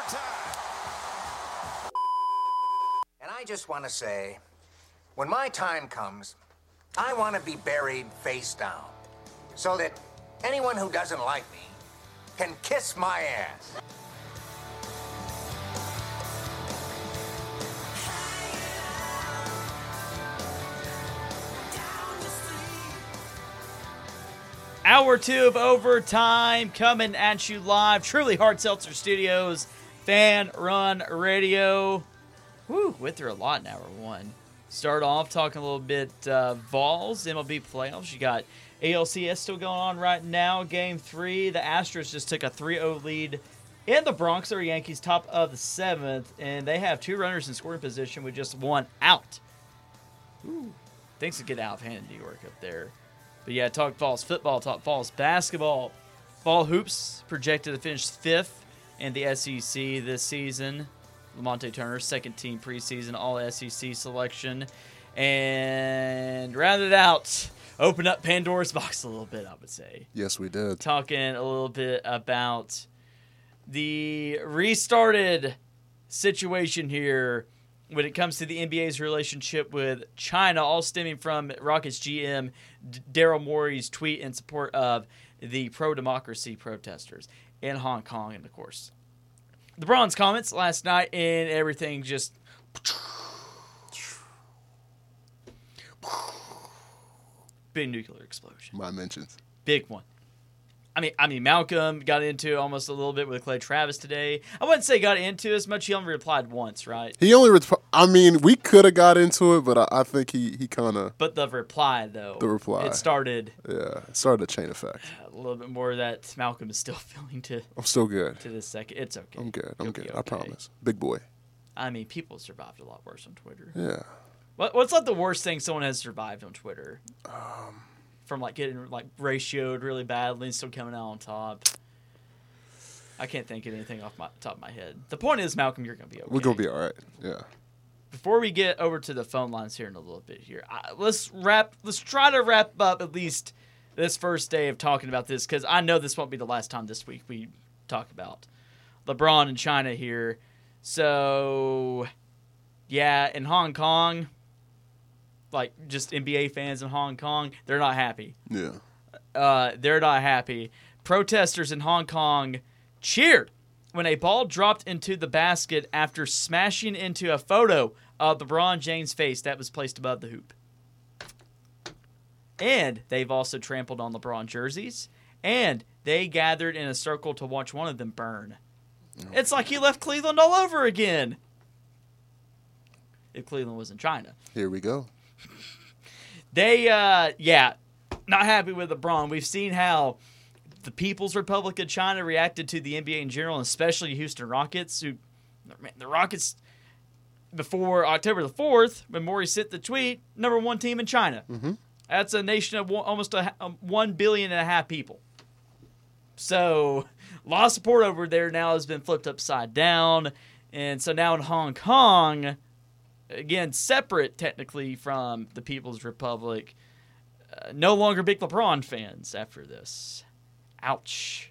And I just want to say, when my time comes, I want to be buried face down, so that anyone who doesn't like me can kiss my ass. Hour 2 of Overtime coming at you live. Truly Hard Seltzer Studios, Fan Run Radio. Woo, went through a lot in hour 1. Start off talking a little bit Vols, MLB playoffs. You got ALCS still going on right now. Game 3, the Astros just took a 3-0 lead in the Bronx. They're Yankees top of the 7th, and they have 2 runners in scoring position with just 1 out. Ooh, things could get out of hand in New York up there. But yeah, talk Vols football, talk Vols basketball. Vol Hoops projected to finish 5th in the SEC this season. Lamonte Turner, second team preseason All-SEC selection. And rounded out, opened up Pandora's box a little bit, I would say. Yes, we did. Talking a little bit about the restarted situation here when it comes to the NBA's relationship with China, all stemming from Rockets GM Daryl Morey's tweet in support of the pro-democracy protesters in Hong Kong. And, of course, LeBron's comments last night, and everything just big nuclear explosion. My mentions. Big one. I mean, Malcolm got into almost a little bit with Clay Travis today. I wouldn't say got into as much. He only replied once, right? He only we could have got into it, but I think he kind of. But the reply, though. The reply. It started. Yeah, it started a chain effect. A little bit more that Malcolm is still feeling to. I'm still good. To this second. It's okay. I'm good. You'll be okay. I promise. Big boy. I mean, people survived a lot worse on Twitter. Yeah. What's like the worst thing someone has survived on Twitter? From like getting like ratioed really badly and still coming out on top. I can't think of anything off my top of my head. The point is, Malcolm, you're gonna be okay. We're gonna be all right. Yeah. Before we get over to the phone lines here in a little bit here, let's try to wrap up at least this first day of talking about this, because I know this won't be the last time this week we talk about LeBron and China here. So, yeah, in Hong Kong, like just NBA fans in Hong Kong, they're not happy. Yeah. They're not happy. Protesters in Hong Kong cheered when a ball dropped into the basket after smashing into a photo of LeBron James' face that was placed above the hoop. And they've also trampled on LeBron jerseys, and they gathered in a circle to watch one of them burn. It's like he left Cleveland all over again. If Cleveland was in China. Here we go. They, not happy with LeBron. We've seen how the People's Republic of China reacted to the NBA in general, and especially Houston Rockets. The Rockets, before October the 4th, when Morey sent the tweet, number 1 team in China. Mm-hmm. That's a nation of almost 1.5 billion people. So, a lot of support over there now has been flipped upside down. And so now in Hong Kong, again, separate technically from the People's Republic, no longer big LeBron fans after this. Ouch.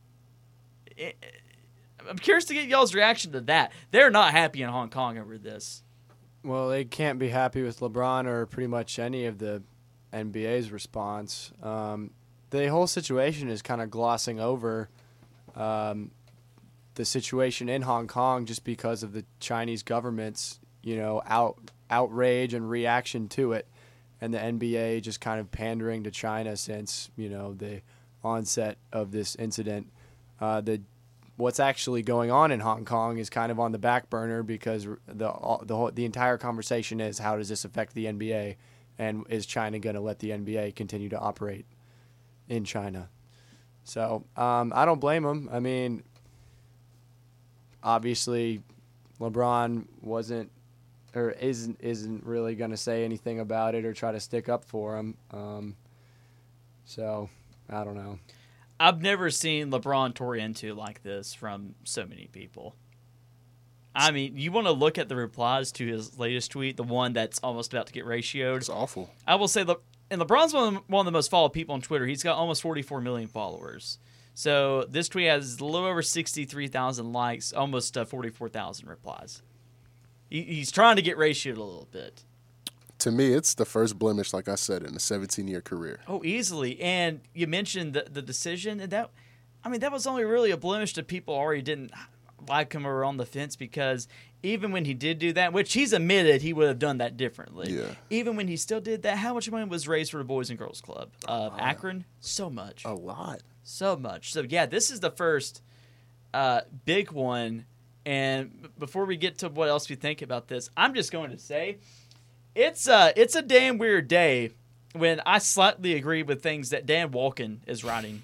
I'm curious to get y'all's reaction to that. They're not happy in Hong Kong over this. Well, they can't be happy with LeBron or pretty much any of the NBA's response. The whole situation is kind of glossing over the situation in Hong Kong just because of the Chinese government's, outrage and reaction to it, and the NBA just kind of pandering to China since, the onset of this incident. What's actually going on in Hong Kong is kind of on the back burner because the entire conversation is, how does this affect the NBA, and is China going to let the NBA continue to operate in China? So I don't blame them. I mean, obviously, LeBron wasn't or isn't really going to say anything about it or try to stick up for him. So I don't know. I've never seen LeBron tore into like this from so many people. I mean, you want to look at the replies to his latest tweet, the one that's almost about to get ratioed. It's awful. I will say, and LeBron's one of the most followed people on Twitter. He's got almost 44 million followers. So this tweet has a little over 63,000 likes, almost 44,000 replies. He's trying to get ratioed a little bit. To me, it's the first blemish, like I said, in a 17-year career. Oh, easily. And you mentioned the decision, and that was only really a blemish to people already didn't like him or were on the fence, because even when he did do that, which he's admitted he would have done that differently. Yeah. Even when he still did that, how much money was raised for the Boys and Girls Club of Akron? So much. A lot. So much. So, yeah, this is the first big one. And before we get to what else we think about this, I'm just going to say it's a damn weird day when I slightly agree with things that Dan Walken is writing.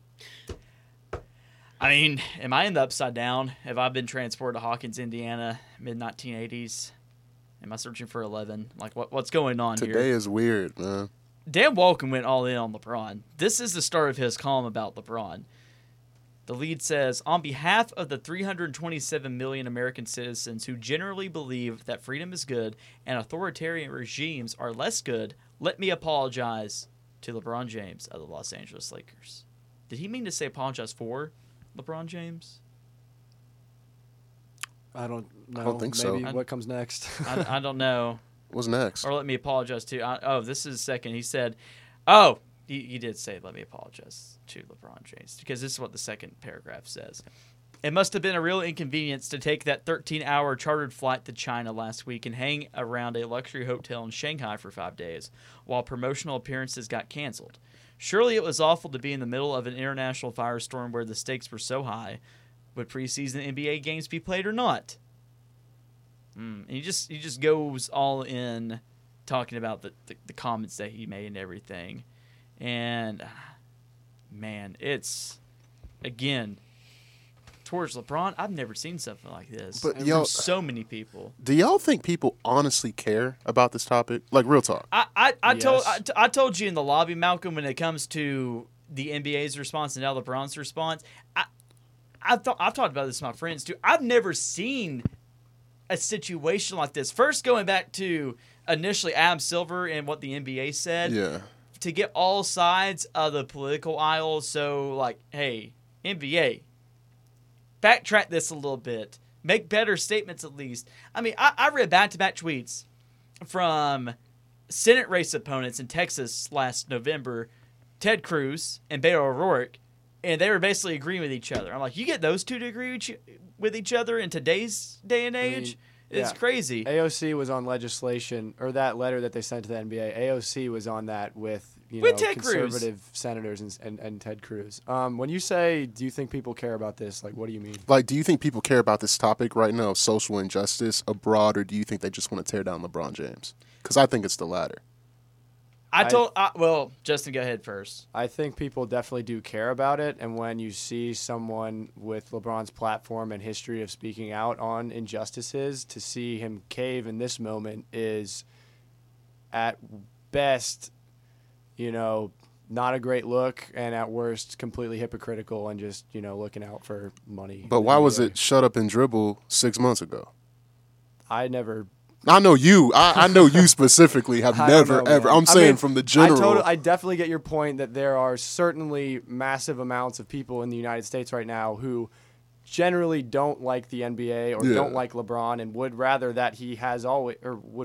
I mean, am I in the upside down? Have I been transported to Hawkins, Indiana, mid-1980s? Am I searching for 11? Like, what's going on here? Today is weird, man. Dan Walken went all in on LeBron. This is the start of his column about LeBron. The lead says, on behalf of the 327 million American citizens who generally believe that freedom is good and authoritarian regimes are less good, let me apologize to LeBron James of the Los Angeles Lakers. Did he mean to say apologize for LeBron James? I don't know. I don't think so. Maybe what comes next? I don't know. What's next? Or let me apologize to. This is second. He said, he did say let me apologize to LeBron James, because this is what the second paragraph says. It must have been a real inconvenience to take that 13-hour chartered flight to China last week and hang around a luxury hotel in Shanghai for 5 days while promotional appearances got canceled. Surely it was awful to be in the middle of an international firestorm where the stakes were so high. Would preseason NBA games be played or not? And he just goes all in talking about the comments that he made and everything. And, man, it's, again, towards LeBron, I've never seen something like this. But from so many people. Do y'all think people honestly care about this topic? Like, real talk. I told you in the lobby, Malcolm, when it comes to the NBA's response and now LeBron's response, I've talked about this with my friends too. I've never seen a situation like this. First, going back to initially Adam Silver and what the NBA said. Yeah. To get all sides of the political aisle. So, like, hey, NBA, backtrack this a little bit. Make better statements at least. I mean, I read back-to-back tweets from Senate race opponents in Texas last November, Ted Cruz and Beto O'Rourke, and they were basically agreeing with each other. I'm like, you get those two to agree with each other in today's day and age? It's crazy. AOC was on legislation, or that letter that they sent to the NBA. AOC was on that with Ted conservative Cruz. senators and Ted Cruz. When you say, do you think people care about this? Like, what do you mean? Like, do you think people care about this topic right now of social injustice abroad, or do you think they just want to tear down LeBron James? Because I think it's the latter. Justin, go ahead first. I think people definitely do care about it, and when you see someone with LeBron's platform and history of speaking out on injustices, to see him cave in this moment is, at best, not a great look, and at worst, completely hypocritical and just, looking out for money. But why was it shut up and dribble 6 months ago? I know you. I know you specifically have never, ever. I'm saying from the general. I definitely get your point that there are certainly massive amounts of people in the United States right now who generally don't like the NBA or don't like LeBron and would rather that he has always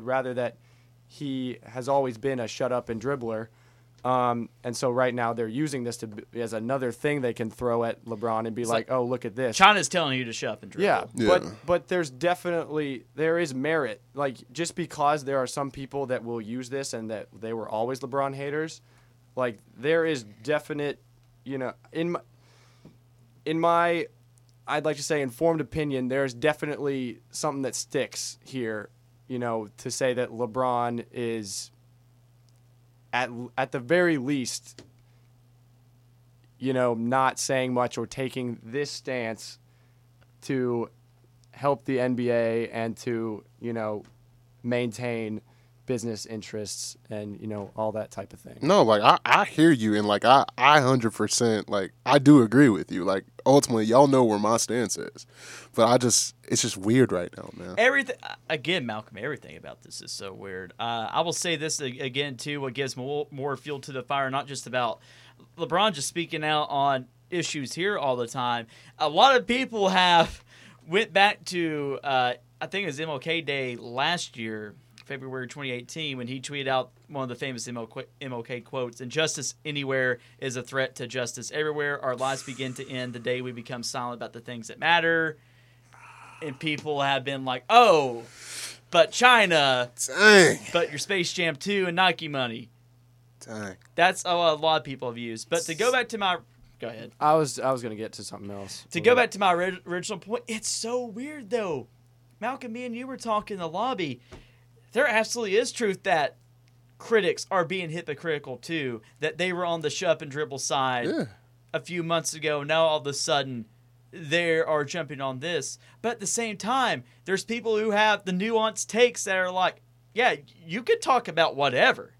been a shut up and dribbler. And so right now they're using this as another thing they can throw at LeBron and be like, oh, look at this. China's telling you to shut up and dribble. Yeah. But there is merit. Like, just because there are some people that will use this and that they were always LeBron haters, like, there is definite, in my I'd like to say informed opinion, there's definitely something that sticks here, to say that LeBron is at the very least, not saying much or taking this stance to help the NBA and to, maintain business interests and, all that type of thing. No, like, I hear you, and, like, I 100%, like, I do agree with you. Like, ultimately, y'all know where my stance is. But it's just weird right now, man. Again, Malcolm, everything about this is so weird. I will say this again, too, what gives more fuel to the fire, not just about LeBron just speaking out on issues here all the time. A lot of people have went back to, I think it was MLK Day last year, February 2018, when he tweeted out one of the famous MLK quotes, "Injustice anywhere is a threat to justice everywhere. Our lives begin to end the day we become silent about the things that matter." And people have been like, "Oh, but China, Dang. but your Space Jam 2 and Nike money." Dang. That's a lot of people have used. But to go back to my... Go ahead. I was gonna get to something else. To go back to my original point, it's so weird, though. Malcolm, me and you were talking in the lobby. There absolutely is truth that critics are being hypocritical, too. That they were on the shove and dribble side a few months ago. Now, all of a sudden, they are jumping on this. But at the same time, there's people who have the nuanced takes that are like, yeah, you could talk about whatever.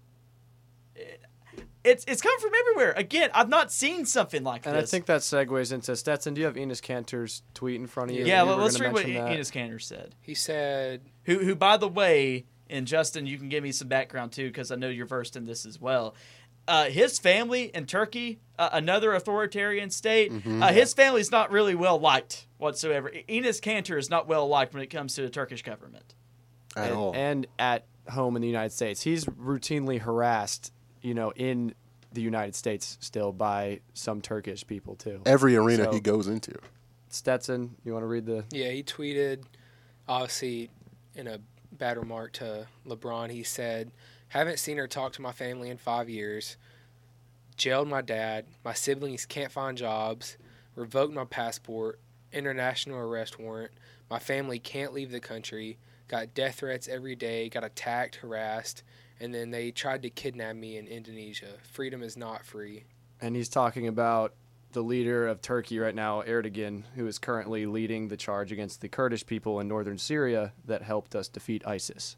It's coming from everywhere. Again, I've not seen something like And this. I think that segues into Stetson. Do you have Enos Cantor's tweet in front of you? Yeah, You were let's gonna read what mention that. Enos Cantor said. He said, Who, by the way, and Justin, you can give me some background too, because I know you're versed in this as well. His family in Turkey, another authoritarian state, his family's not really well liked whatsoever. Enos Cantor is not well liked when it comes to the Turkish government. At all. And at home in the United States. He's routinely harassed, in the United States still by some Turkish people too. Every arena So- he goes into. Stetson, you want to read the... yeah, he tweeted, obviously, in a bad remark to LeBron, he said, "Haven't seen or talked to my family in 5 years. Jailed my dad. My siblings can't find jobs. Revoked my passport. International arrest warrant. My family can't leave the country. Got death threats every day. Got attacked, harassed. And then they tried to kidnap me in Indonesia. Freedom is not free." And he's talking about the leader of Turkey right now, Erdogan, who is currently leading the charge against the Kurdish people in northern Syria that helped us defeat ISIS.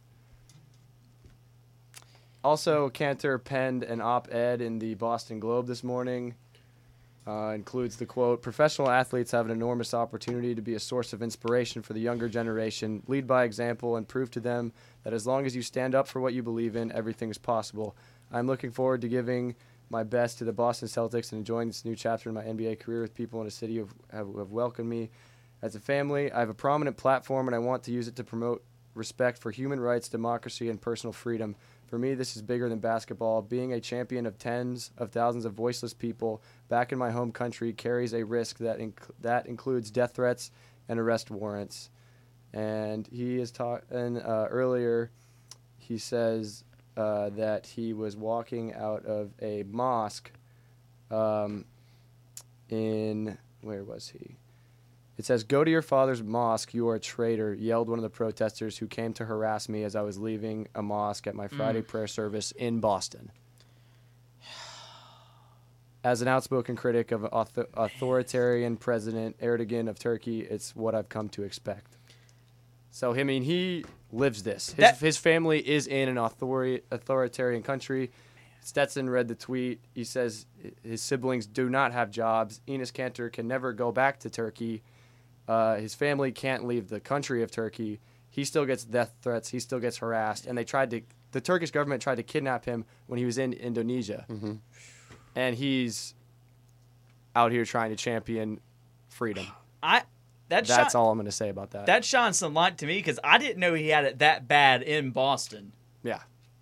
Also, Cantor penned an op-ed in the Boston Globe this morning. Includes the quote, "Professional athletes have an enormous opportunity to be a source of inspiration for the younger generation. Lead by example and prove to them that as long as you stand up for what you believe in, everything is possible. I'm looking forward to giving my best to the Boston Celtics and enjoying this new chapter in my NBA career with people in a city who have welcomed me as a family. I have a prominent platform, and I want to use it to promote respect for human rights, democracy, and personal freedom. For me, this is bigger than basketball. Being a champion of tens of thousands of voiceless people back in my home country carries a risk that includes death threats and arrest warrants." And he is talking earlier. He says that he was walking out of a mosque in, where was he? It says, "Go to your father's mosque, you are a traitor," yelled one of the protesters who came to harass me as I was leaving a mosque at my Friday prayer service in Boston. As an outspoken critic of authoritarian President Erdogan of Turkey, it's what I've come to expect. So, I mean, he lives this. His family is in an authoritarian country. Stetson read the tweet. He says his siblings do not have jobs. Enos Cantor can never go back to Turkey. His family can't leave the country of Turkey. He still gets death threats. He still gets harassed. And the Turkish government tried to kidnap him when he was in Indonesia. Mm-hmm. And he's out here trying to champion freedom. That's all I'm going to say about that. That shines some light to me because I didn't know he had it that bad in Boston. Yeah.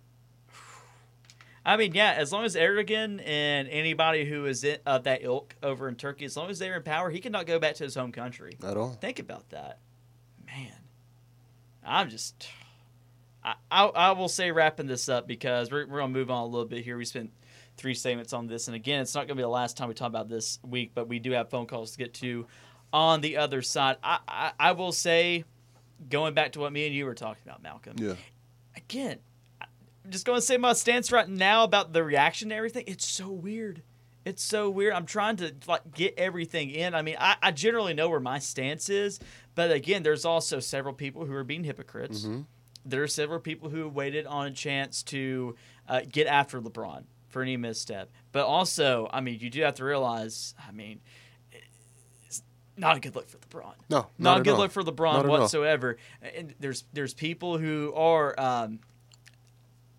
I mean, yeah, as long as Erdogan and anybody who is of that ilk over in Turkey, as long as they're in power, he cannot go back to his home country. At all. Think about that. Man. I'm just... I will say wrapping this up because we're going to move on a little bit here. We spent 3 segments on this. And again, it's not going to be the last time we talk about this week, but we do have phone calls to get to on the other side. I will say, going back to what me and you were talking about, Malcolm. Yeah. Again, I'm just going to say my stance right now about the reaction to everything. It's so weird. It's so weird. I'm trying to get everything in. I mean, I generally know where my stance is, but again, there's also several people who are being hypocrites. Mm-hmm. There are several people who waited on a chance to get after LeBron for any misstep. But also, I mean, you do have to realize, I mean, it's not a good look for LeBron. No, not a good all. look for LeBron whatsoever. And there's people who are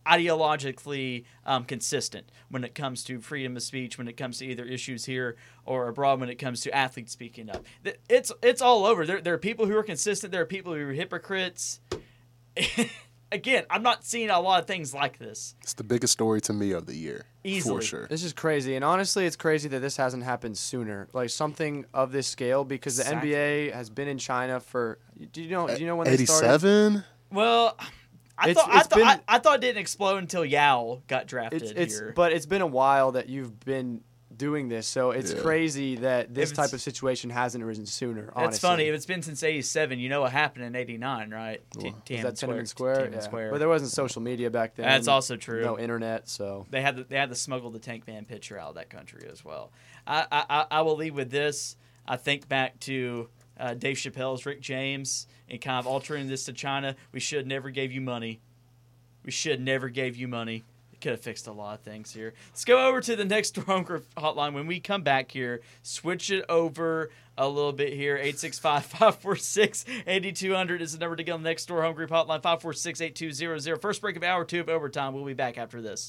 ideologically consistent when it comes to freedom of speech, when it comes to either issues here or abroad, when it comes to athletes speaking up. It's all over. There are people who are consistent. There are people who are hypocrites. Again, I'm not seeing a lot of things like this. It's the biggest story to me of the year. Easily. For sure. This is crazy, and honestly, it's crazy that this hasn't happened sooner. Like something of this scale, because Exactly. the NBA has been in China for. Do you know when they started? 87? Well, I It's been- thought it didn't explode until Yao got drafted here. But it's been a while that you've been doing this, so it's Yeah. crazy that this If it's- type of situation hasn't arisen sooner. That's honestly. funny. If it's been since '87, you know what happened in '89, right? Is Tiananmen that Tiananmen Square? Tiananmen Yeah. Square. But there wasn't social media back then. That's also true. No internet, so They had to smuggle the Tank Man picture out of that country as well. I will leave with this. I think back to Dave Chappelle's Rick James and kind of altering this to China. We should never gave you money. We should never gave you money. It could have fixed a lot of things here. Let's go over to the next door home group hotline. When we come back here, switch it over a little bit here. 865-546-8200 is the number to get on the next door home group hotline. 546-8200. First break of hour 2 of overtime. We'll be back after this.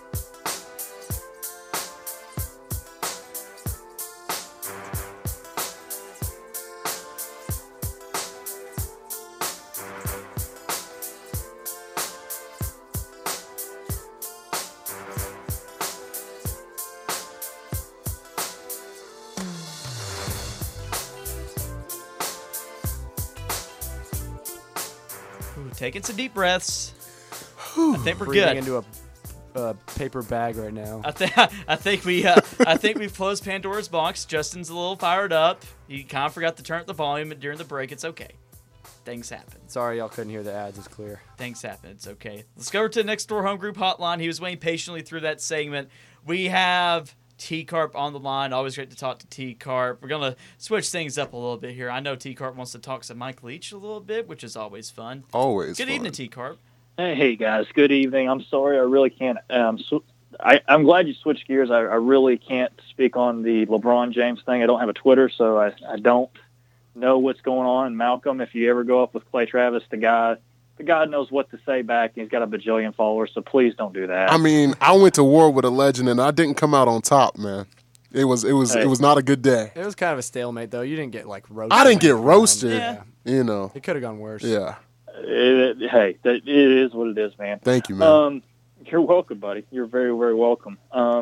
Ooh, taking some deep breaths. I think we're breathing good. into a paper bag right now. I think we've closed Pandora's box. Justin's a little fired up. He kind of forgot to turn up the volume during the break. It's okay. Things happen. Sorry, y'all couldn't hear the ads. It's clear. Things happen. It's okay. Let's go over to the next door home group hotline. He was waiting patiently through that segment. We have T-Carp on the line. Always great to talk to T-Carp. We're going to switch things up a little bit here. I know T-Carp wants to talk to Mike Leach a little bit, which is always fun. Always Good fun. evening, T-Carp. Hey guys, good evening. I'm sorry, I really can't. I'm glad you switched gears. I really can't speak on the LeBron James thing. I don't have a Twitter, so I don't know what's going on. And Malcolm, if you ever go up with Clay Travis, the guy knows what to say back. He's got a bajillion followers, so please don't do that. I mean, I went to war with a legend, and I didn't come out on top, man. It was not a good day. It was kind of a stalemate, though. You didn't get like roasted. I didn't get roasted. Yeah. You know. It could have gone worse. Yeah. It is what it is, man. Thank you, man. You're welcome, buddy. You're very, very welcome.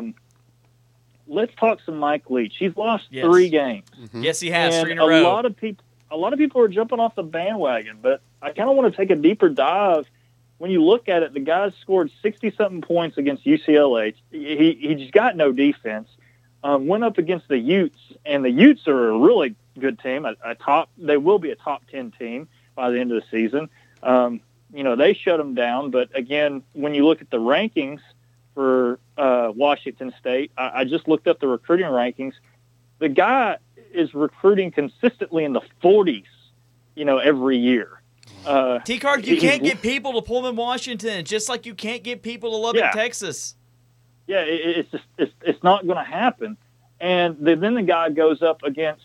Let's talk some Mike Leach. He's lost Yes. 3 games. Yes, he has. 3 And in a row. a lot of people are jumping off the bandwagon, but I kind of want to take a deeper dive. When you look at it, the guy scored 60-something points against UCLA. He's got no defense. Went up against the Utes, and the Utes are a really good team. They will be a top 10 team by the end of the season. They shut them down. But again, when you look at the rankings for Washington State, I just looked up the recruiting rankings. The guy is recruiting consistently in the 40s, every year. T-Carp, you can't get people to Pullman, Washington, just like you can't get people to Lubbock, Yeah. Texas. Yeah, it's not going to happen. And then the guy goes up against,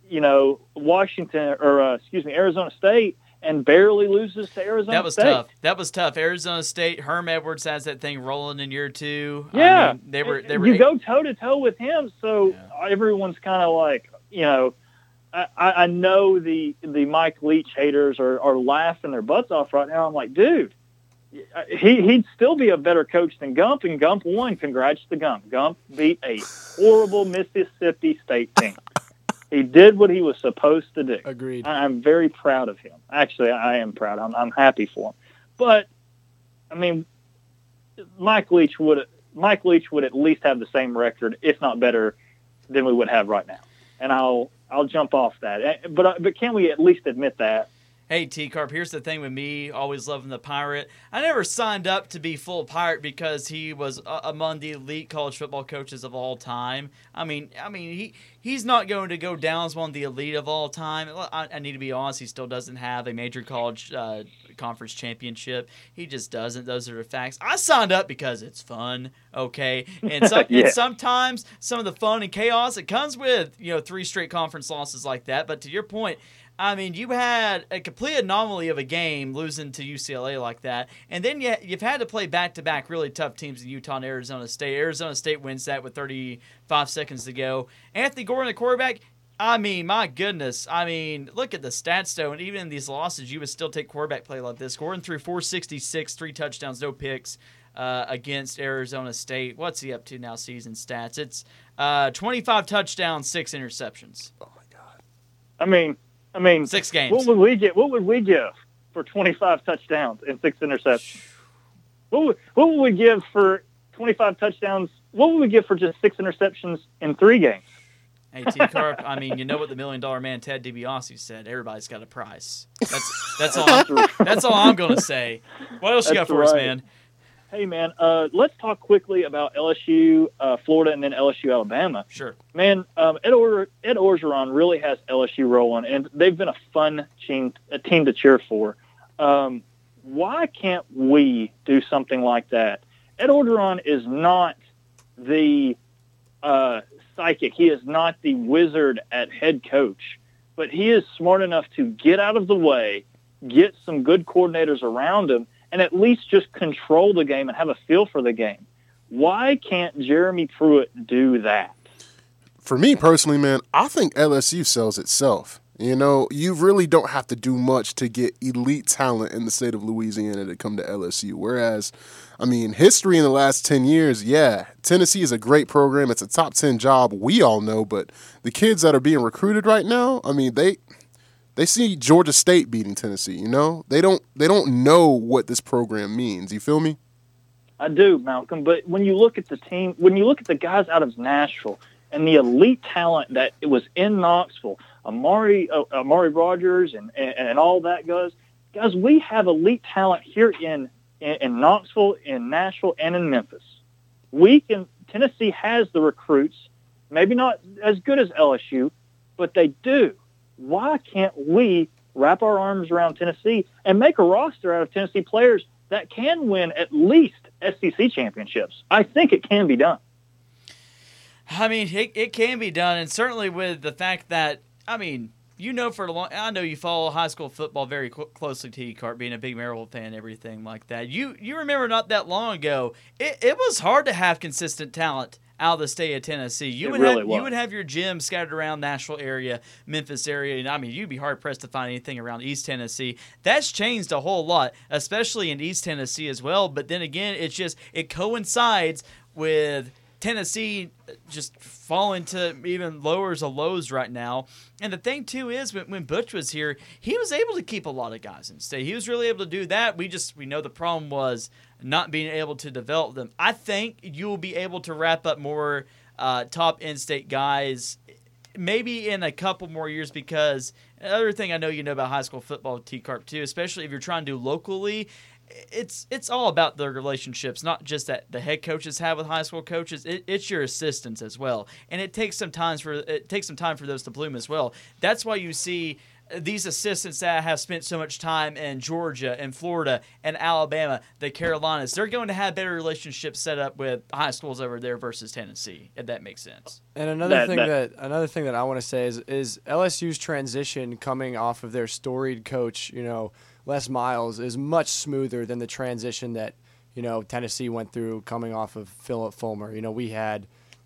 Arizona State and barely loses to Arizona That was State. tough. That was tough. Arizona State, Herm Edwards has that thing rolling in year 2. Yeah, I mean, they were. You go toe to toe with him, so everyone's kind of like, I know the Mike Leach haters are laughing their butts off right now. I'm like, dude, he'd still be a better coach than Gump, and Gump won. Congrats to Gump. Gump beat a horrible Mississippi State team. He did what he was supposed to do. Agreed. I'm very proud of him. Actually, I am proud. I'm happy for him. But I mean, Mike Leach would at least have the same record, if not better, than we would have right now. And I'll jump off that. But can we at least admit that? Hey, T-Carp, here's the thing with me, always loving the Pirate. I never signed up to be full Pirate because he was among the elite college football coaches of all time. I mean, he's not going to go down as one of the elite of all time. I need to be honest, he still doesn't have a major college conference championship. He just doesn't. Those are the facts. I signed up because it's fun, okay? And, and sometimes some of the fun and chaos, it comes with, 3 straight conference losses like that. But to your point, I mean, you had a complete anomaly of a game losing to UCLA like that, and then you've had to play back-to-back really tough teams in Utah and Arizona State. Arizona State wins that with 35 seconds to go. Anthony Gordon, the quarterback, I mean, my goodness. I mean, look at the stats, though, and even in these losses, you would still take quarterback play like this. Gordon threw 466, 3 touchdowns, no picks against Arizona State. What's he up to now, season stats? It's 25 touchdowns, 6 interceptions. Oh, my God. I mean, 6 games. What would we give for 25 touchdowns and 6 interceptions? What would we give for 25 touchdowns? What would we give for just 6 interceptions in 3 games? Hey, T-Carp, I mean, you know what the $1 Million Man Ted DiBiase said? Everybody's got a price. That's all I'm going to say. What else you got for us, man? Hey, man, let's talk quickly about LSU, Florida, and then LSU, Alabama. Sure. Man, Ed Orgeron really has LSU rolling, and they've been a fun team to cheer for. Why can't we do something like that? Ed Orgeron is not the psychic. He is not the wizard at head coach, but he is smart enough to get out of the way, get some good coordinators around him, and at least just control the game and have a feel for the game. Why can't Jeremy Pruitt do that? For me personally, man, I think LSU sells itself. You really don't have to do much to get elite talent in the state of Louisiana to come to LSU. Whereas, I mean, history in the last 10 years, yeah, Tennessee is a great program. It's a top 10 job, we all know. But the kids that are being recruited right now, I mean, they see Georgia State beating Tennessee, They don't know what this program means. You feel me? I do, Malcolm. But when you look at the team, when you look at the guys out of Nashville and the elite talent that it was in Knoxville, Amari Rogers and all that guys, we have elite talent here in Knoxville, in Nashville, and in Memphis. Tennessee has the recruits, maybe not as good as LSU, but they do. Why can't we wrap our arms around Tennessee and make a roster out of Tennessee players that can win at least SEC championships? I think it can be done. I mean, it can be done, and certainly with the fact that, I mean, I know you follow high school football very closely, T-Cart, being a big Maryland fan and everything like that. You remember not that long ago, it was hard to have consistent talent out of the state of Tennessee. You would have your gym scattered around Nashville area, Memphis area, and I mean, you'd be hard-pressed to find anything around East Tennessee. That's changed a whole lot, especially in East Tennessee as well, but then again, it coincides with Tennessee just falling to even lowers of lows right now. And the thing, too, is when Butch was here, he was able to keep a lot of guys in state. He was really able to do that. We know the problem was not being able to develop them. I think you'll be able to wrap up more top in-state guys maybe in a couple more years, because another thing I know you know about high school football, T-Carp, too, especially if you're trying to do locally, it's all about the relationships, not just that the head coaches have with high school coaches. It's your assistants as well, and it takes some time for those to bloom as well. That's why you see these assistants that have spent so much time in Georgia and Florida and Alabama, the Carolinas. They're going to have better relationships set up with high schools over there versus Tennessee, if that makes sense. And another thing that I want to say is LSU's transition coming off of their storied coach, Les Miles, is much smoother than the transition that, Tennessee went through coming off of Philip Fulmer. We had,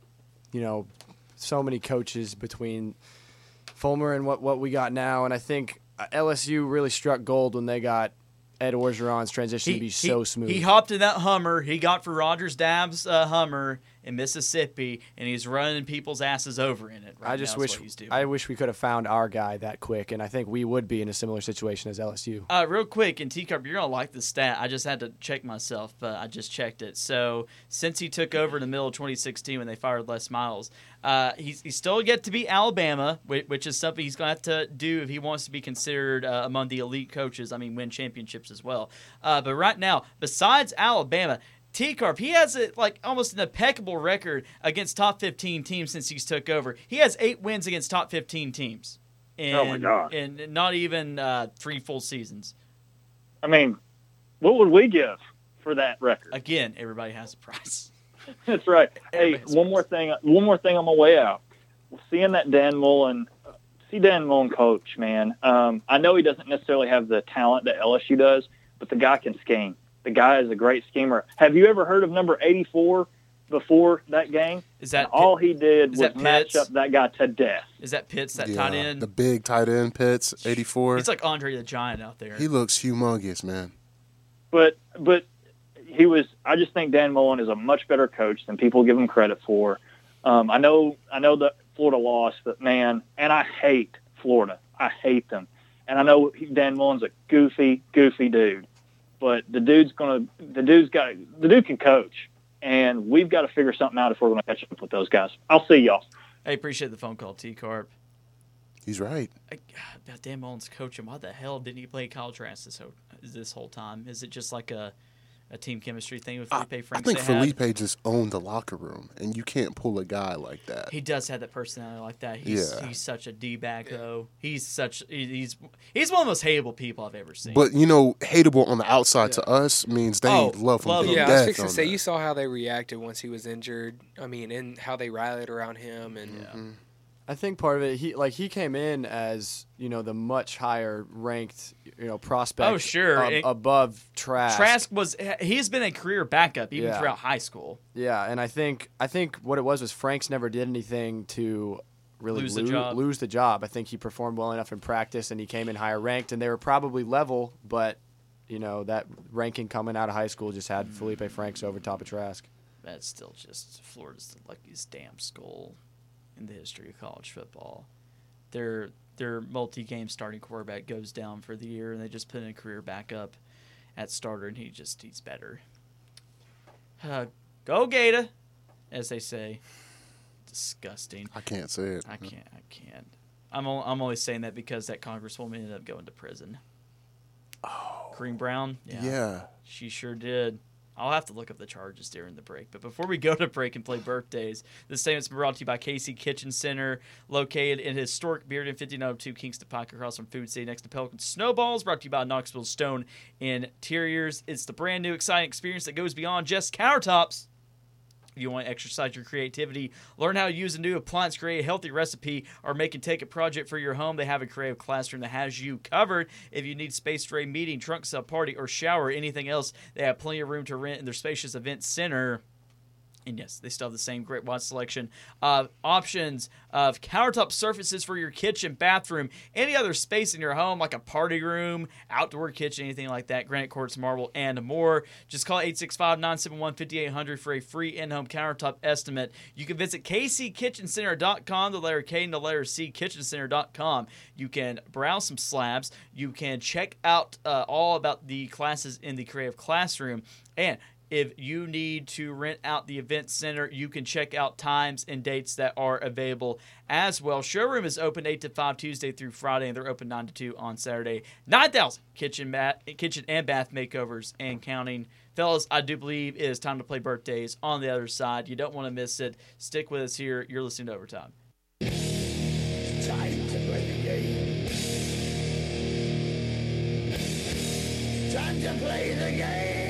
so many coaches between Fulmer and what we got now, and I think LSU really struck gold when they got Ed Orgeron's transition to be so smooth. He hopped in that Hummer he got for Rogers Dabbs Hummer in Mississippi, and he's running people's asses over in it. I wish we could have found our guy that quick, and I think we would be in a similar situation as LSU. Real quick, and T-Cup, you're going to like the stat. I just had to check myself, but I just checked it. So since he took over in the middle of 2016 when they fired Les Miles, he's still yet to beat Alabama, which is something he's going to have to do if he wants to be considered among the elite coaches. I mean, win championships as well. But right now, besides Alabama, T-Carp, he has almost an impeccable record against top 15 teams since he's took over. He has 8 wins against top 15 teams. Oh, my God. In not even 3 full seasons. I mean, what would we give for that record? Again, everybody has a price. That's right. Hey, Everybody has one more thing on my way out. Seeing that Dan Mullen coach, man. I know he doesn't necessarily have the talent that LSU does, but the guy can scheme. The guy is a great schemer. Have you ever heard of number 84 before that game? Is that And all he did is was that match Pitts? up that guy to death. Is that Pitts, that Yeah, tight end? the big tight end, Pitts, 84. He's like Andre the Giant out there. He looks humongous, man. But he was. I just think Dan Mullen is a much better coach than people give him credit for. I know that Florida lost, but man, and I hate Florida. I hate them. And I know Dan Mullen's a goofy dude, but the dude can coach, and we've got to figure something out if we're going to catch up with those guys. I'll see y'all. Hey, appreciate the phone call, T-Carp. He's right. God, Dan Mullen's coaching. Why the hell didn't he play Kyle Trask this whole time? Is it just like a team chemistry thing with Felipe I Franks? think they had? Felipe just owned the locker room, and you can't pull a guy like that. He does have that personality like that. He's such a D-bag, though. He's one of the most hateable people I've ever seen. But, hateable on the outside to us means they love him love to him. Yeah, I death. was fixing on to say, that. you saw how they reacted once he was injured. I mean, and how they rallied around him. And I think part of it, he came in as the much higher ranked prospect. Oh, sure. Above Trask. Trask he's been a career backup even Yeah. throughout high school. Yeah, and I think what it was Franks never did anything to really Lose the job. I think he performed well enough in practice, and he came in higher ranked, and they were probably level, but that ranking coming out of high school just had Felipe Franks over top of Trask. That's still just Florida's the luckiest damn school in the history of college football. Their multi-game starting quarterback goes down for the year, and they just put in a career backup at starter, and he's better. Go Gator, as they say. Disgusting. I can't say it. I can't. I'm only saying that because that congresswoman ended up going to prison. Oh, Kareem Brown. Yeah. She sure did. I'll have to look up the charges during the break. But before we go to break and play birthdays, this statement's brought to you by KC Kitchen Center, located in historic Bearden 5902 Kingston Pike, across from Food City next to Pelican Snowballs. Brought to you by Knoxville Stone Interiors. It's the brand new exciting experience that goes beyond just countertops. If you want to exercise your creativity, learn how to use a new appliance, create a healthy recipe, or make and take a project for your home, they have a creative classroom that has you covered. If you need space for a meeting, trunk sale, party, or shower, or anything else, they have plenty of room to rent in their spacious event center. And yes, they still have the same great wide selection of options of countertop surfaces for your kitchen, bathroom, any other space in your home, like a party room, outdoor kitchen, anything like that, granite quartz, marble, and more. Just call 865-971-5800 for a free in-home countertop estimate. You can visit kckitchencenter.com, the letter K and the letter C, kitchencenter.com. You can browse some slabs. You can check out all about the classes in the creative classroom. And if you need to rent out the event center, you can check out times and dates that are available as well. Showroom is open 8 to 5 Tuesday through Friday, and they're open 9 to 2 on Saturday. 9,000 kitchen and bath makeovers and counting. Fellas, I do believe it is time to play birthdays on the other side. You don't want to miss it. Stick with us here. You're listening to Overtime. Time to play the game. Time to play the game.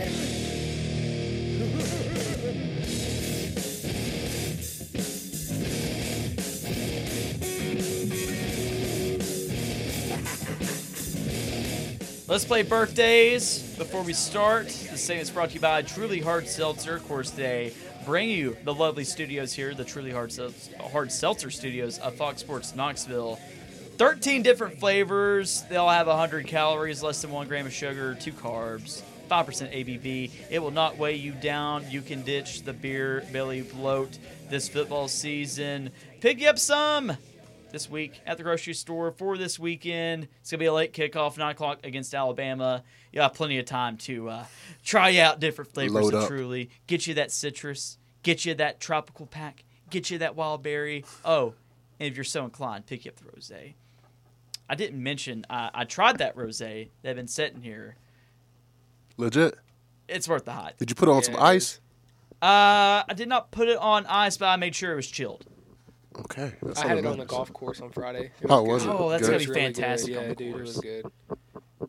Let's play birthdays. Before we start, the segment is brought to you by Truly Hard Seltzer. Of course, they bring you the lovely studios here, the Truly Hard Seltzer studios of Fox Sports Knoxville. 13 different flavors. They all have 100 calories, less than 1 gram of sugar, 2 carbs, 5% ABV. It will not weigh you down. You can ditch the beer belly bloat this football season. Pick you up some this week at the grocery store for this weekend. It's going to be a late kickoff, 9 o'clock against Alabama. You have plenty of time to try out different flavors Load of up. Truly. Get you that citrus. Get you that tropical pack. Get you that wild berry. Oh, and if you're so inclined, pick you up the rosé. I didn't mention, I tried that rosé. They've been sitting here. Legit. It's worth the hype. Did you put it on some ice? I did not put it on ice, but I made sure it was chilled. Okay. I had it on the golf course on Friday. Oh, was it? Oh, that's Good. gonna be It was really good. fantastic Yeah, on the dude, it course. was good.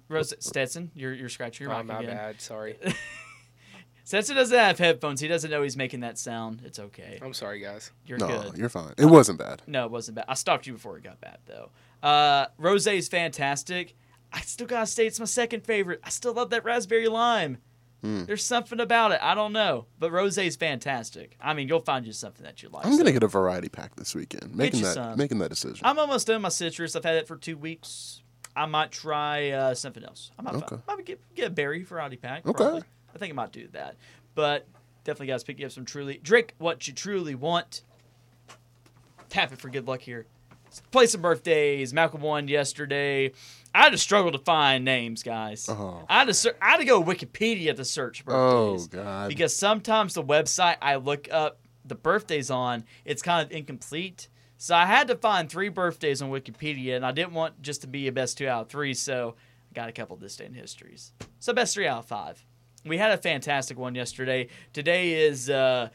Stetson, you're scratching your Oh, mic my again. bad. Sorry. Stetson doesn't have headphones. He doesn't know he's making that sound. It's okay. I'm sorry, guys. You're No, good. you're fine. It wasn't bad. No, it wasn't bad. I stopped you before it got bad, though. Rosé is fantastic. I still gotta say it's my second favorite. I still love that raspberry lime. There's something about it. I don't know, but rosé is fantastic. I mean, you'll find you something that you like. I'm gonna get a variety pack this weekend. Making you that some. making that decision. I'm almost done my citrus. I've had it for 2 weeks. I might try something else. I might get a berry variety pack. Okay. Probably. I think I might do that. But definitely guys, pick you up some Truly. Drink what you truly want. Tap it for good luck here. Play some birthdays. Malcolm won yesterday. I had to struggle to find names, guys. Oh. I had to go Wikipedia to search birthdays. Oh God. Because sometimes the website I look up the birthdays on, it's kind of incomplete. So I had to find 3 birthdays on Wikipedia, and I didn't want just to be a best 2 out of 3, so I got a couple this day in histories. So best 3 out of 5. We had a fantastic one yesterday. Today is,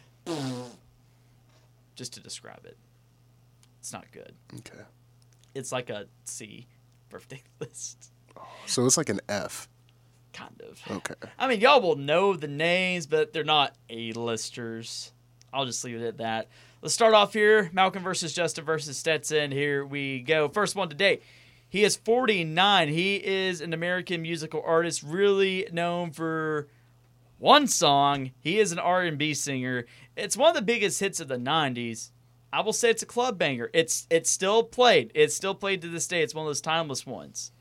just to describe it, it's not good. Okay. It's like a C birthday list, So it's like an F. kind of. Okay. I mean, y'all will know the names, but they're not A-listers. I'll just leave it at that. Let's start off here. Malcolm versus Justin versus Stetson. Here we go. First one today. He is 49. He is an American musical artist, really known for one song. He is an R&B singer. It's one of the biggest hits of the 90s. I will say it's a club banger. It's still played. It's still played to this day. It's one of those timeless ones.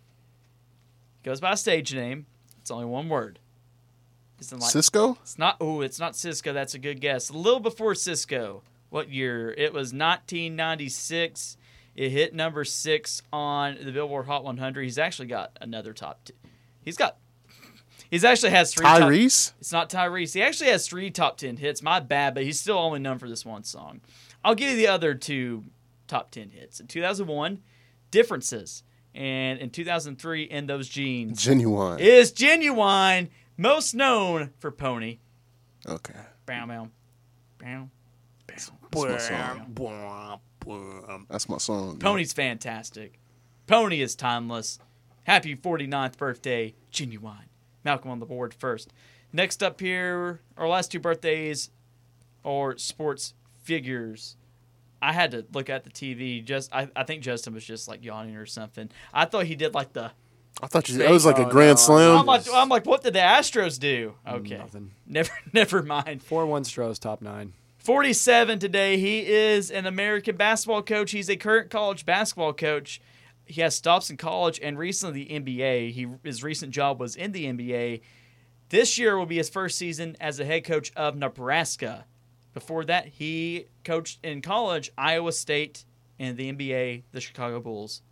Goes by a stage name. It's only one word. Isn't like Cisco? it's not. Oh, it's not Cisco. That's a good guess. A little before Cisco. What year? It was 1996. It hit number 6 on the Billboard Hot 100. He's actually got another top. He's actually has 3. Tyrese? It's not Tyrese. He actually has 3 top 10 hits. My bad, but he's still only known for this one song. I'll give you the other 2 top 10 hits. In 2001, Differences. And in 2003, In Those Jeans. Genuine. Is Genuine, most known for Pony. Okay. Bow, bow, bow. That's my song. That's my song. Pony's fantastic. Pony is timeless. Happy 49th birthday, Genuine. Malcolm on the board first. Next up here, our last 2 birthdays are sports figures. I had to look at the TV. I think Justin was just like yawning or something. I thought he did like the. I thought that was like a grand no, slam. I'm like, what did the Astros do? Okay, Nothing. never mind. 4-1 Stros, top 9. 47 today. He is an American basketball coach. He's a current college basketball coach. He has stops in college and recently the NBA. His recent job was in the NBA. This year will be his first season as a head coach of Nebraska. Before that, he coached in college, Iowa State, and the NBA, the Chicago Bulls.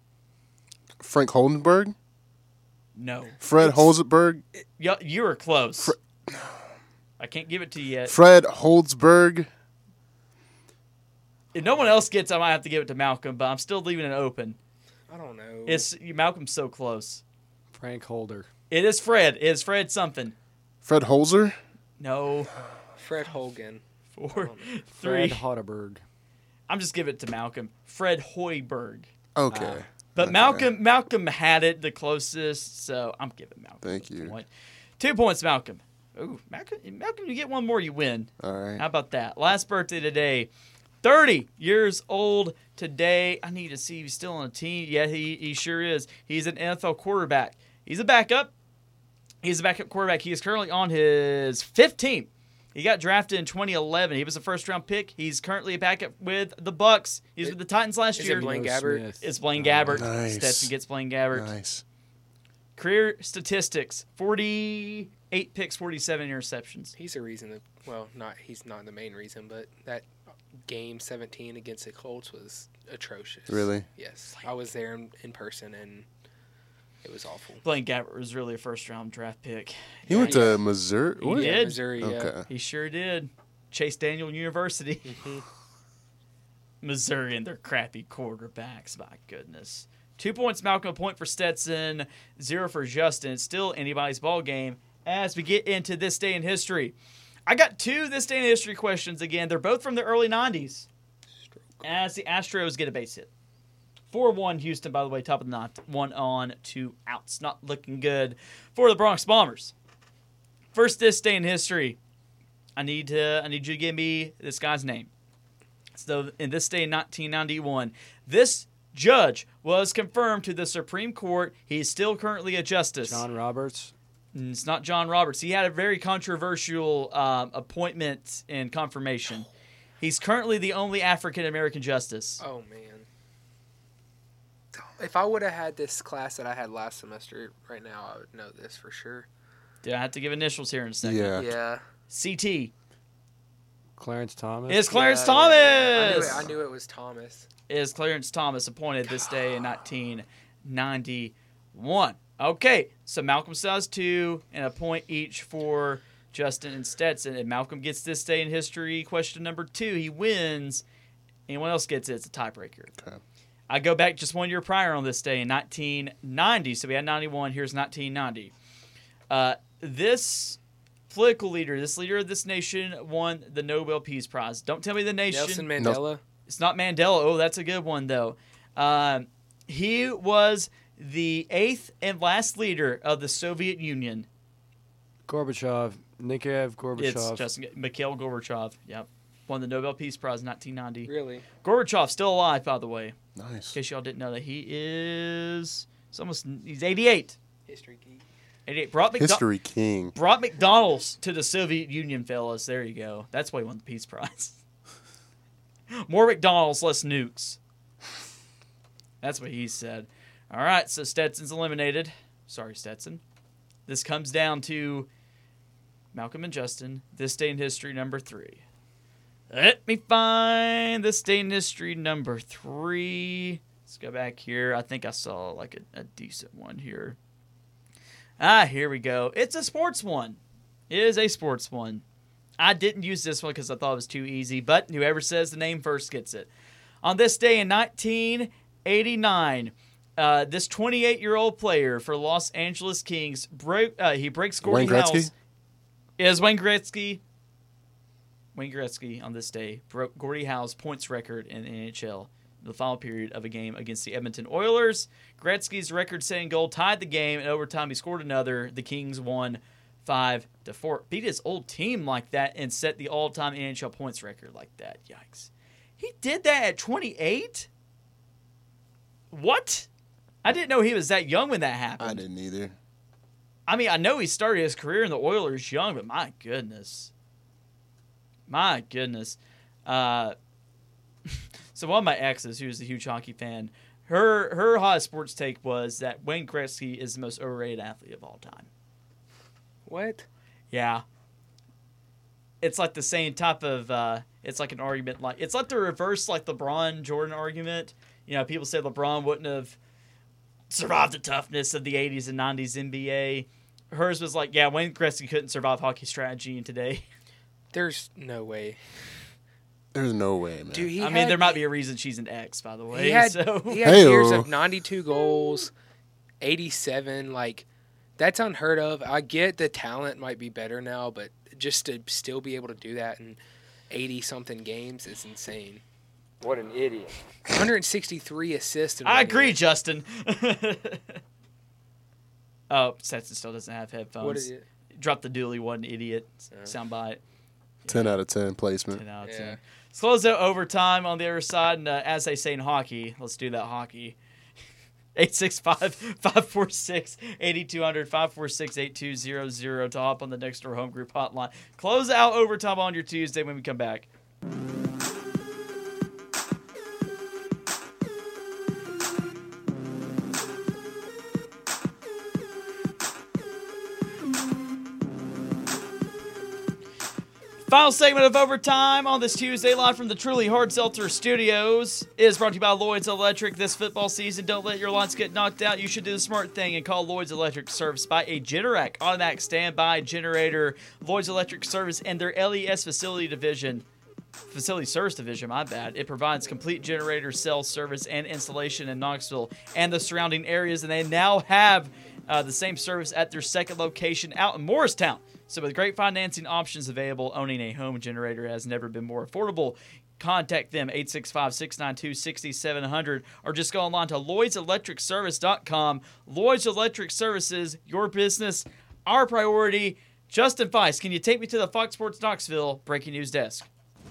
Frank Holdenberg? No. Fred Holzberg? You were close. I can't give it to you yet. Fred Holzberg? If no one else gets it, I might have to give it to Malcolm, but I'm still leaving it open. I don't know. Malcolm's so close. Frank Holder. It is Fred. It is Fred something. Fred Holzer? No. Fred Hogan. 4, 3. Fred Hoderberg. I'm just giving it to Malcolm. Fred Hoiberg. Okay. But Okay. Malcolm had it the closest, so I'm giving Malcolm. Thank the you. Point. 2 points, Malcolm. Ooh, Malcolm, you get one more, you win. All right. How about that? Last birthday today. 30 years old today. I need to see if he's still on a team. Yeah, he sure is. He's an NFL quarterback. He's a backup. He's a backup quarterback. He is currently on his 5th team. He got drafted in 2011. He was a first-round pick. He's currently a backup with the Bucks. He's with the Titans last Is year. it Blaine Joe Gabbert? Smith. It's Blaine Gabbert. Nice. Stetson gets Blaine Gabbert. Nice. Career statistics: 48 picks, 47 interceptions. He's a reason that, well, he's not the main reason, but that game 17 against the Colts was atrocious. Really? Yes. I was there in person, and it was awful. Blaine Gabbert was really a first-round draft pick. He went to Missouri? He What? did. Missouri, yeah. Okay. He sure did. Chase Daniel University. Missouri and their crappy quarterbacks. My goodness. 2 points, Malcolm. A point for Stetson. 0 for Justin. It's still anybody's ball game as we get into this day in history. I got 2 this day in history questions again. They're both from the early 90s. As the Astros get a base hit. 4-1 Houston, by the way, top of the ninth. 1 on, 2 outs. Not looking good for the Bronx Bombers. First this day in history, I need you to give me this guy's name. So in this day in 1991, this judge was confirmed to the Supreme Court. He's still currently a justice. John Roberts. It's not John Roberts. He had a very controversial appointment and confirmation. He's currently the only African-American justice. Oh, man. If I would have had this class that I had last semester right now, I would know this for sure. Did I have to give initials here in a second? Yeah. Yeah. CT. Clarence Thomas. It's Clarence Yeah, Thomas. I knew it was Thomas. Is Clarence Thomas appointed this day in 1991. Okay, so Malcolm still has 2 and a point each for Justin and Stetson. And Malcolm gets this day in history question number 2. He wins. Anyone else gets it, it's a tiebreaker. Okay. I go back just 1 year prior on this day in 1990. So we had 91. Here's 1990. This political leader, this leader of this nation, won the Nobel Peace Prize. Don't tell me the nation. Nelson Mandela. It's not Mandela. Oh, that's a good one, though. He was the 8th and last leader of the Soviet Union. Gorbachev. Nikita Gorbachev. It's just Mikhail Gorbachev. Yep. Won the Nobel Peace Prize in 1990. Really? Gorbachev still alive, by the way. Nice. In case y'all didn't know that. He's 88. History geek. 88. History king. Brought McDonald's to the Soviet Union, fellas. There you go. That's why he won the Peace Prize. More McDonald's, less nukes. That's what he said. All right, so Stetson's eliminated. Sorry, Stetson. This comes down to Malcolm and Justin. This day in history, number 3. Let me find this day in history, number 3. Let's go back here. I think I saw like a decent one here. Here we go. It's a sports one. It is a sports one. I didn't use this one because I thought it was too easy, but whoever says the name first gets it. On this day in 1989, this 28-year-old player for Los Angeles Kings, he breaks Gordie Wayne Gretzky? Howe's. Is Wayne Gretzky. Wayne Gretzky on this day broke Gordie Howe's points record in the NHL in the final period of a game against the Edmonton Oilers. Gretzky's record-setting goal tied the game. In overtime, he scored another. The Kings won 5-4. Beat his old team like that and set the all-time NHL points record like that. Yikes. He did that at 28? What? I didn't know he was that young when that happened. I didn't either. I mean, I know he started his career in the Oilers young, but my goodness. My goodness. So one of my exes, who's a huge hockey fan, her hot sports take was that Wayne Gretzky is the most overrated athlete of all time. What? Yeah. It's like the same type of, it's like an argument, like it's like the reverse, like LeBron Jordan argument. You know, people say LeBron wouldn't have survived the toughness of the 80s and 90s NBA. Hers was like, yeah, Wayne Gretzky couldn't survive hockey strategy in today. There's no way. There's no way, man. Dude, I mean, there might be a reason she's an ex, by the way. He had Hey-o. years of 92 goals, 87. Like, that's unheard of. I get the talent might be better now, but just to still be able to do that in 80-something games is insane. What an idiot. 163 assists. I agree, Justin. Oh, Stetson still doesn't have headphones. What is it? Drop the dually, what an idiot. Soundbite. 10 out of 10 placement. 10 out of Yeah. 10. Let's close out overtime on the other side. And as they say in hockey, let's do that hockey. 865-546-8200, 546-8200 to hop on the Next Door Home Group hotline. Close out overtime on your Tuesday when we come back. Final segment of Overtime on this Tuesday, live from the Truly Hard Seltzer Studios, is brought to you by Lloyd's Electric. This football season, don't let your lights get knocked out. You should do the smart thing and call Lloyd's Electric Service by a Generac automatic standby generator. Lloyd's Electric Service and their LES facility service division, my bad. It provides complete generator cell service and installation in Knoxville and the surrounding areas, and they now have the same service at their second location out in Morristown. So with great financing options available, owning a home generator has never been more affordable. contact them 865-692-6700 or just go online to LloydsElectricService.com. Lloyd's Electric Services, your business, our priority. Justin Feist, can you take me to the Fox Sports Knoxville breaking news desk?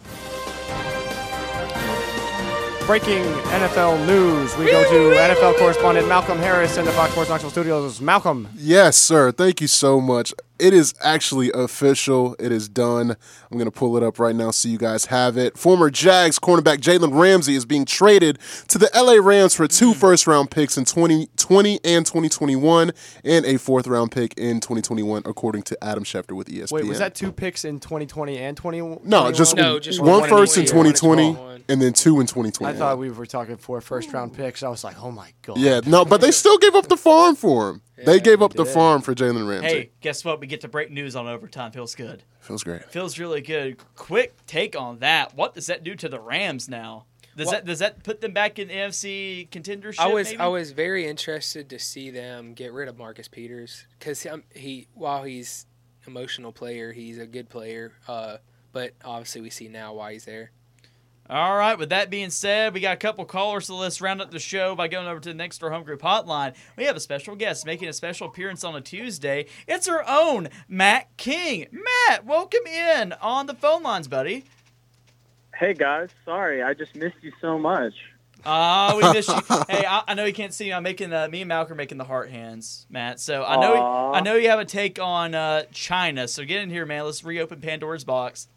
Breaking NFL news. We go to NFL correspondent Malcolm Harris in the Fox Sports Knoxville studios. Malcolm. Yes, sir. Thank you so much. It is actually official. It is done. I'm going to pull it up right now so you guys have it. Former Jags cornerback Jalen Ramsey is being traded to the LA Rams for 2 first-round picks in 2020 and 2021 and a 4th-round pick in 2021, according to Adam Schefter with ESPN. Wait, was that 2 picks in 2020 and 2021? No, just one first in 2020 and then 2 in 2021. I thought we were talking 4 first-round picks. I was like, oh, my God. Yeah, no, but they still gave up the farm for him. They gave up the did. farm for Jalen Ramsey. Hey, guess what? We get to break news on overtime. Feels good. Feels great. Feels really good. Quick take on that. What does that do to the Rams now? Does that put them back in the NFC contendership? I was very interested to see them get rid of Marcus Peters because while he's an emotional player, he's a good player. But obviously we see now why he's there. All right, with that being said, we got a couple callers, so let's round up the show by going over to the Next Door Home Group hotline. We have a special guest making a special appearance on a Tuesday. It's our own Matt King. Matt, welcome in on the phone lines, buddy. Hey, guys. Sorry, I just missed you so much. We missed you. Hey, I know you can't see me. I'm making me and Malcolm are making the heart hands, Matt. So I know you have a take on China. So get in here, man. Let's reopen Pandora's box.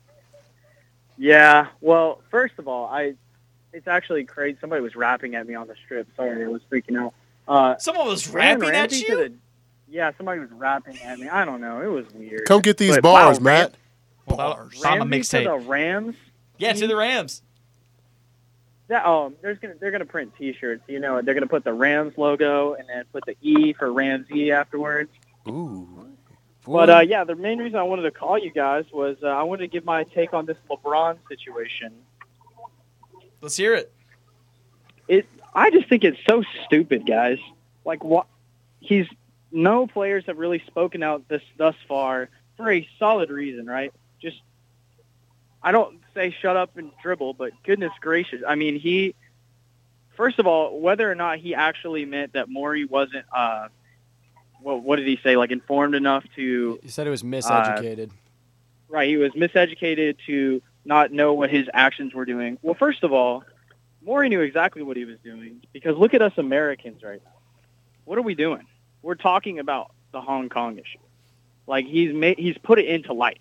Yeah, well, first of all, it's actually crazy. Somebody was rapping at me on the strip. Sorry, I was freaking out. Someone was rapping at you? Yeah, somebody was rapping at me. I don't know. It was weird. Come get these bars, Matt. Bars. Ramsey to the Rams? Yeah, to the Rams. They're gonna print T-shirts. You know, they're gonna put the Rams logo and then put the E for Ramsey afterwards. Ooh. But, yeah, the main reason I wanted to call you guys was I wanted to give my take on this LeBron situation. Let's hear it. I just think it's so stupid, guys. Like, what? No players have really spoken out thus far for a solid reason, right? Just, I don't say shut up and dribble, but goodness gracious. I mean, first of all, whether or not he actually meant that Morey wasn't what did he say? Like, informed enough to... He said he was miseducated. Right, he was miseducated to not know what his actions were doing. Well, first of all, Morey knew exactly what he was doing, because look at us Americans right now. What are we doing? We're talking about the Hong Kong issue. Like, he's put it into light.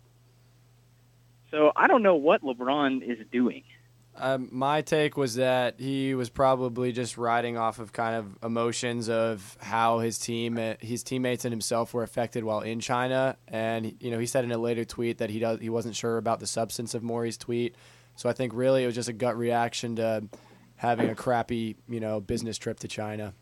So I don't know what LeBron is doing. My take was that he was probably just riding off of kind of emotions of how his teammates and himself were affected while in China. And, he said in a later tweet that he wasn't sure about the substance of Morey's tweet. So I think really it was just a gut reaction to having a crappy, business trip to China.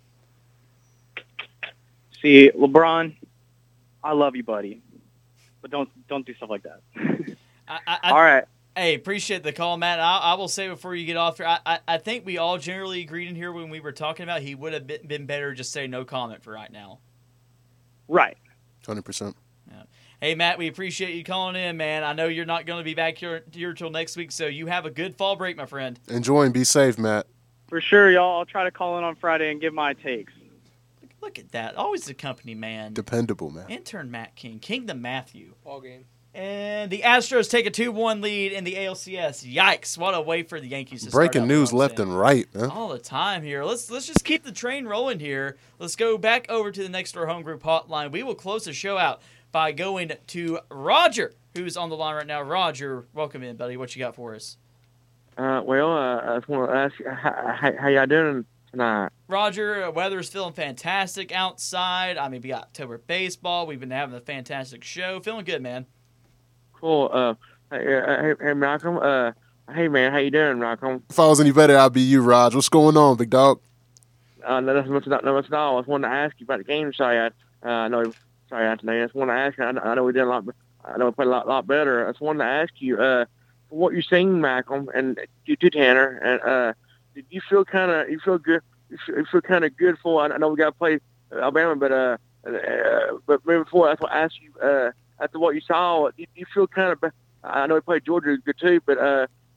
See, LeBron, I love you, buddy. But don't do stuff like that. All right. Hey, appreciate the call, Matt. I will say before you get off here, I think we all generally agreed in here when we were talking about he would have been better just say no comment for right now. Right. 100%. Yeah. Hey, Matt, we appreciate you calling in, man. I know you're not going to be back here till next week, so you have a good fall break, my friend. Enjoy and be safe, Matt. For sure, y'all. I'll try to call in on Friday and give my takes. Look at that. Always the company, man. Dependable, man. Intern Matt King. Kingdom Matthew. All game. And the Astros take a 2-1 lead in the ALCS. Yikes! What a way for the Yankees to Breaking start news left and right, man. All the time here. Let's just keep the train rolling here. Let's go back over to the Next Door Home Group hotline. We will close the show out by going to Roger, who's on the line right now. Roger, welcome in, buddy. What you got for us? I just want to ask you, how y'all doing tonight? Roger, weather's feeling fantastic outside. I mean, we got October baseball. We've been having a fantastic show. Feeling good, man. Cool. Hey, Malcolm. Hey, man, how you doing, Malcolm? If I was any better, I'd be you, Raj. What's going on, big dog? No, that's not at all. I just wanted to ask you about the game Saturday. Sorry, today. I just wanted to ask you. I know we did a lot. I know we played a lot better. I just wanted to ask you, for what you're seeing, Malcolm, and you too, Tanner. And did you feel good? You feel kind of good for? I know we got to play Alabama, but maybe before that's what I asked you. After what you saw, you feel kind of. I know we played Georgia good too, but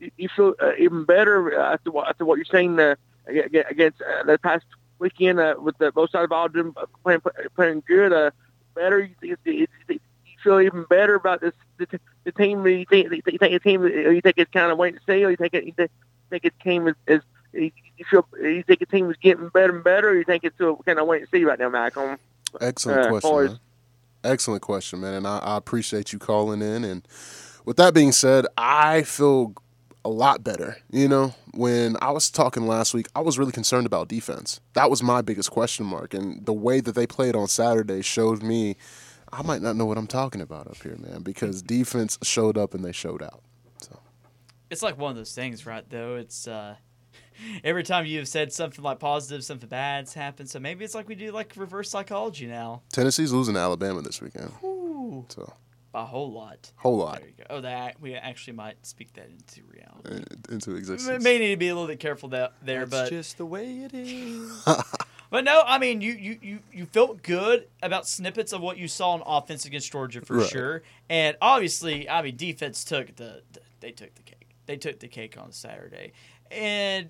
you feel even better after what you're saying against the past weekend with both sides of the ball playing good? Better, you feel even better about the team. You think the team? You think it's kind of wait and see, or you think its team is you think the team is getting better and better, or you think it's kind of wait and see right now, Malcolm? Excellent question, man. Excellent question, man, and I appreciate you calling in. And with that being said, I feel a lot better. You know, when I was talking last week, I was really concerned about defense. That was my biggest question mark, and the way that they played on Saturday showed me I might not know what I'm talking about up here, man, because defense showed up and they showed out. So it's like one of those things, right, though? It's every time you've said something like positive, something bad's happened. So maybe it's like we do like reverse psychology now. Tennessee's losing to Alabama this weekend. Ooh. So by a whole lot. Whole lot. There you go. Oh, that we actually might speak that into reality. Into existence. May need to be a little bit careful there, That's but just the way it is. But no, I mean, you felt good about snippets of what you saw on offense against Georgia for sure, and obviously, I mean, defense took they took the cake. They took the cake on Saturday, and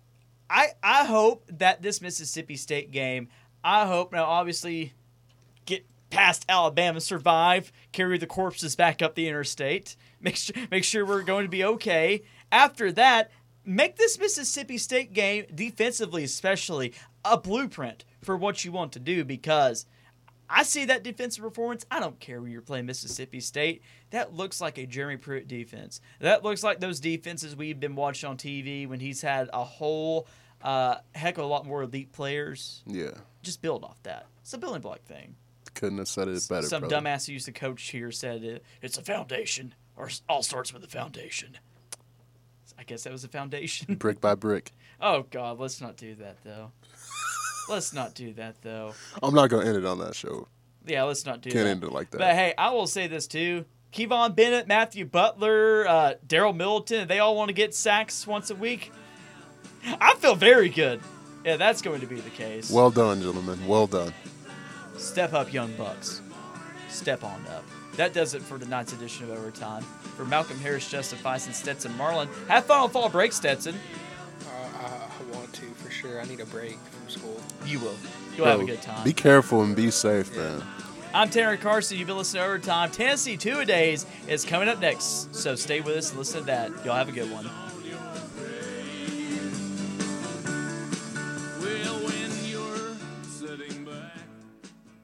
I hope that this Mississippi State game, now obviously get past Alabama, survive, carry the corpses back up the interstate, make sure we're going to be okay. After that, make this Mississippi State game, defensively especially, a blueprint for what you want to do, because I see that defensive performance. I don't care where you're playing Mississippi State. That looks like a Jeremy Pruitt defense. That looks like those defenses we've been watching on TV when he's had a whole heck of a lot more elite players. Yeah. Just build off that. It's a building block thing. Couldn't have said it better, Some brother. dumbass who used to coach here said it's a foundation, or all starts with a foundation. I guess that was a foundation. Brick by brick. Oh, God, let's not do that, though. Let's not do that, though. I'm not going to end it on that show. Yeah, let's not do that. Can't end it like that. But, hey, I will say this, too. Kevon Bennett, Matthew Butler, Daryl Middleton, they all want to get sacks once a week. I feel very good. Yeah, that's going to be the case. Well done, gentlemen. Well done. Step up, Young Bucks. Step on up. That does it for tonight's edition of Overtime. For Malcolm Harris, Justin Feist, and Stetson Marlin, have fun on fall break, Stetson. I want to, for sure. I need a break from school. You will. You'll have a good time. Be careful and be safe, man. I'm Terry Carson. You've been listening to Overtime. Tennessee Two-A-Days is coming up next, so stay with us and listen to that. Y'all have a good one.